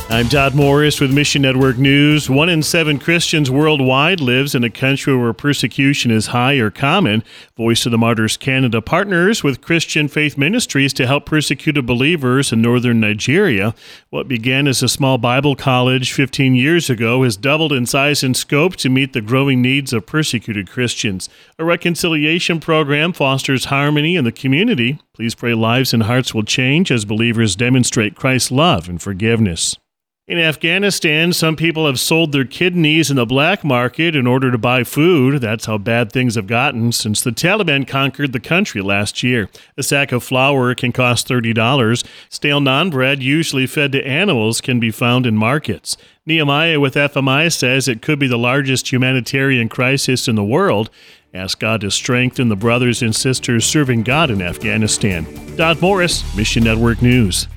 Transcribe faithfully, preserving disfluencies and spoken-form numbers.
I'm Todd Morris with Mission Network News. One in seven Christians worldwide lives in a country where persecution is high or common. Voice of the Martyrs Canada partners with Christian Faith Ministries to help persecuted believers in northern Nigeria. What began as a small Bible college fifteen years ago has doubled in size and scope to meet the growing needs of persecuted Christians. A reconciliation program fosters harmony in the community. Please pray lives and hearts will change as believers demonstrate Christ's love and forgiveness. In Afghanistan, some people have sold their kidneys in the black market in order to buy food. That's how bad things have gotten since the Taliban conquered the country last year. A sack of flour can cost thirty dollars. Stale naan bread, usually fed to animals, can be found in markets. Nehemiah with F M I says it could be the largest humanitarian crisis in the world. Ask God to strengthen the brothers and sisters serving God in Afghanistan. Todd Morris, Mission Network News.